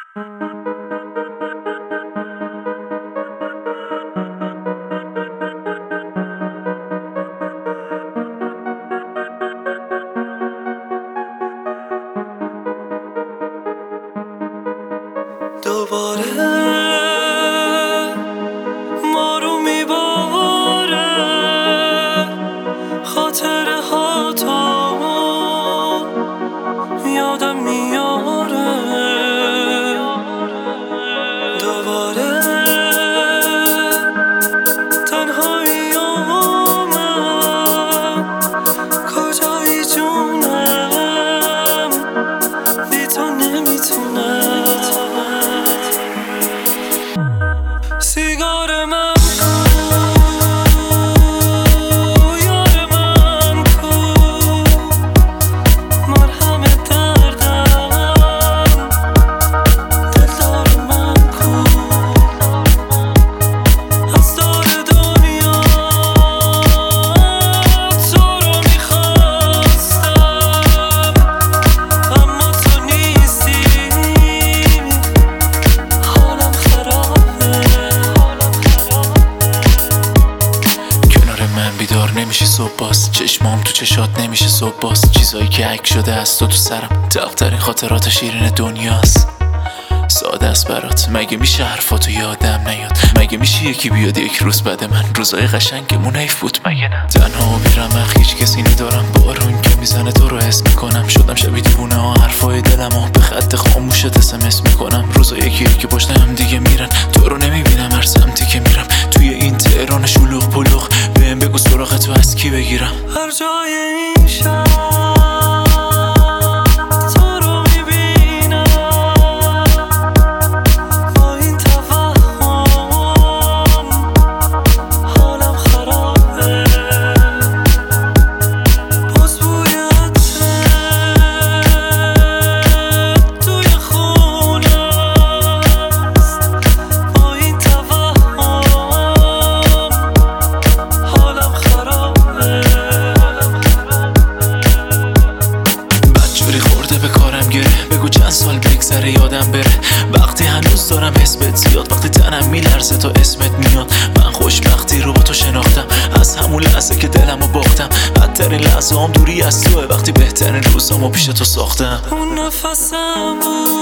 دوباره ما رو میباره خاطره ها تا یادم میاره. دوباره تنهایی من کجایی جونم بی تو نمیتونم. سیگار من کو یار من کو مرهم دردم دلدار من کو از دور دنیا تو رو میخواستم اما تو نیستی حالم خرابه. من بیدار نمیشه صبح باز چشمام تو چشات نمیشه صبح باز چیزایی که عک شده از تو سرم تلخترین خاطرات شیرین دنیاست. ساده است برات مگه میشه حرفاتو یادم نیاد؟ مگه میشه یکی بیاد یک روز بعد من روزای قشنگمون حیف بود مگه نه؟ تنها و بی‌رمق هیچ کسی ندارم بارون که میزنه تو رو حس میکنم شدم شبیه دیوونه ها حرفای دلمو به خط خاموشت SMS میکنم روزا یکی که پشت هم دیگه میرن تو رو نمیبینم هر سمتی که میرم توی این تهران شلوغ پلوغ بهم بگو سراغ تو از کی بگیرم. هر جای این شهر چند سال بگذره یادم بره وقتی هنوز دارم اسمت زیاد وقتی تنم میلرزه تا اسمت میاد. من خوشبختی رو با تو شناختم از همون لحظه که دلمو باختم بدترین لحظه هم دوری از توه وقتی بهترین روزامو پیش تو ساختم. اون نفسم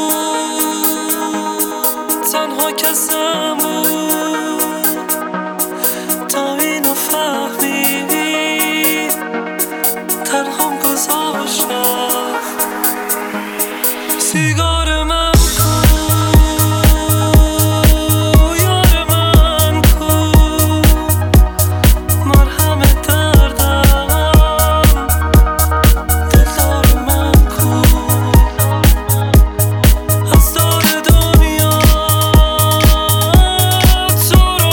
بود تنها کسم بود تا اینو فهمید تنهام گذاشتم. سیگار من کو یار من کو مرهم دردم دلدار من کو از دور دنیا تو رو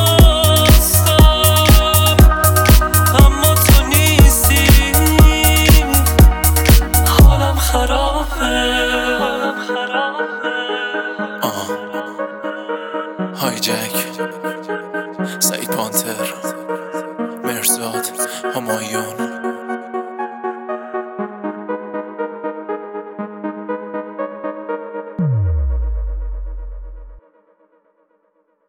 میخواستم اما تو نیستی حالم خرابه. هایجک سعید پانتر مرزاد همایون